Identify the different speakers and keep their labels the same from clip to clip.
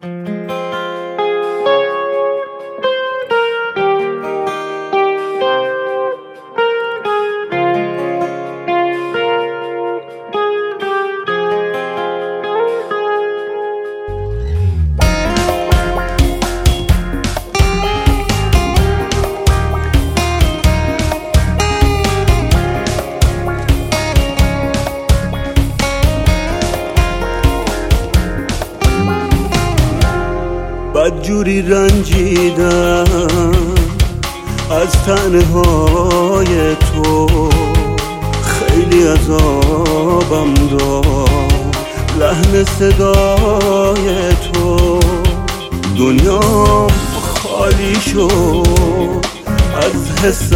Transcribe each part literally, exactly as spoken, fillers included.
Speaker 1: بدجوری رنجیدم از تنهای تو، خیلی عذابم داد لحن صدای تو. دنیام خالی شد از حس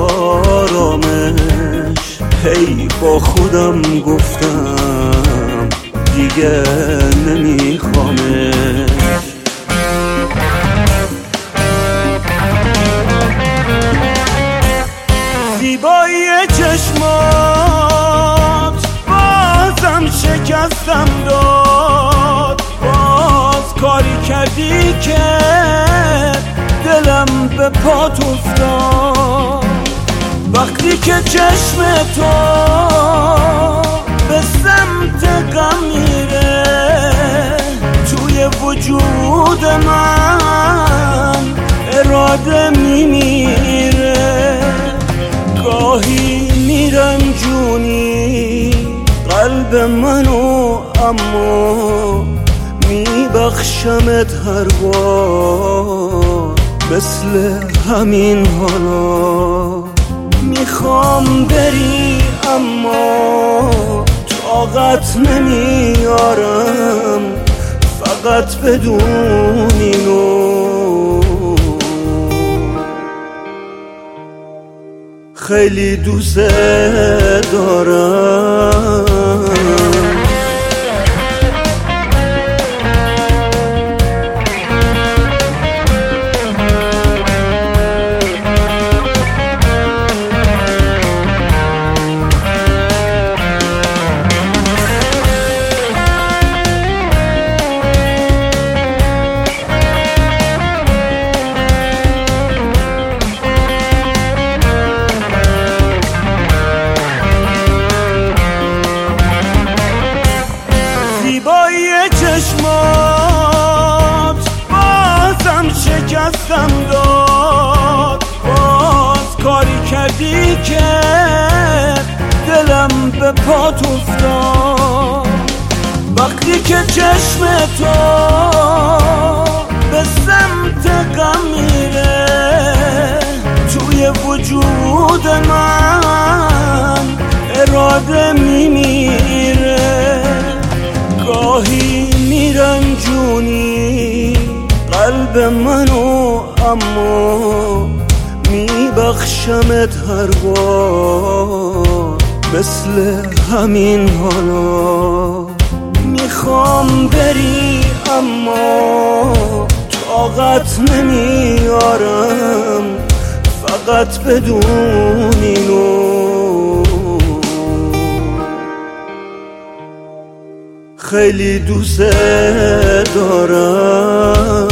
Speaker 1: آرامش، هی با خودم گفتم دیگه نمیخوامش. زیبایی چشمات بازم شکستم داد، باز کاری کردی که دلم به پات افتاد. وقتی که چشم تو به سمت غم میره، توی وجود من اراده میمیره. گاهی میرنجونی قلب منو، اما میبخشمت هر بار مثل همین حالا. میخوام بری اما طاقت نمیارم، فقط بدون اینو خیلی دوست دارم. چشمات بازم شکستم داد، باز کاری کردی که دلم به پات افتاد. وقتی که چشم تو به سمت غم میره، توی وجود من اراده میمیره. گاهی میرنجونی قلب منو، اما میبخشمت هر بار مثل همین حالا. میخوام بری اما طاقت نمیارم، فقط بدون اینو خیلی دوست دارم.